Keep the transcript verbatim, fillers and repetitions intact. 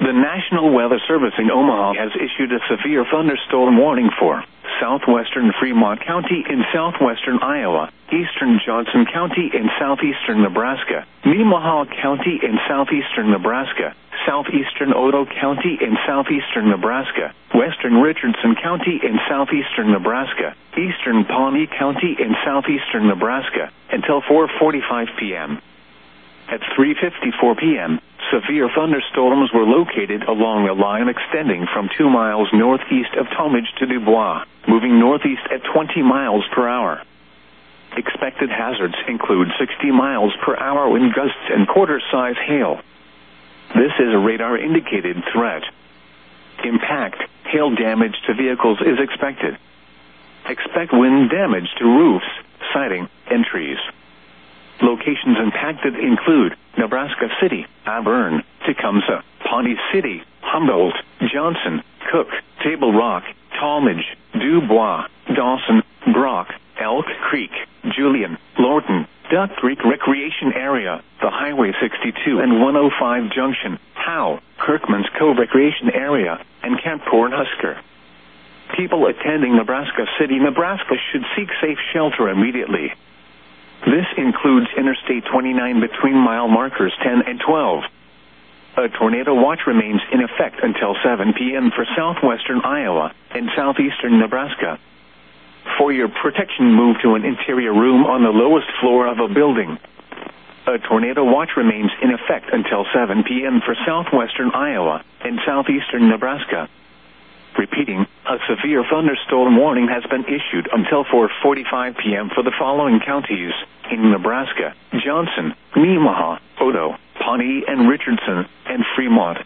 The National Weather Service in Omaha has issued a severe thunderstorm warning for southwestern Fremont County in southwestern Iowa, eastern Johnson County in southeastern Nebraska, Nemaha County in southeastern Nebraska, southeastern Otoe County in southeastern Nebraska, western Richardson County in southeastern Nebraska, eastern Pawnee County in southeastern Nebraska, until four forty-five p.m. At three fifty-four p.m., severe thunderstorms were located along a line extending from two miles northeast of Talmadge to Dubois, moving northeast at twenty miles per hour. Expected hazards include sixty miles per hour wind gusts and quarter-size hail. This is a radar-indicated threat. Impact, hail damage to vehicles is expected. Expect wind damage to roofs, siding, and trees. Locations impacted include Nebraska City, Auburn, Tecumseh, Pawnee City, Humboldt, Johnson, Cook, Table Rock, Talmadge, Dubois, Dawson, Brock, Elk Creek, Julian, Lorton, Duck Creek Recreation Area, the Highway sixty-two and one oh five Junction, Howe, Kirkman's Cove Recreation Area, and Camp Cornhusker. People attending Nebraska City, Nebraska should seek safe shelter immediately. This includes Interstate twenty-nine between mile markers ten and twelve. A tornado watch remains in effect until seven p.m. for southwestern Iowa and southeastern Nebraska. For your protection, move to an interior room on the lowest floor of a building. A tornado watch remains in effect until seven p.m. for southwestern Iowa and southeastern Nebraska. Repeating, a severe thunderstorm warning has been issued until four forty-five p.m. for the following counties in Nebraska: Johnson, Nemaha, Otoe, Pawnee and Richardson, and Fremont.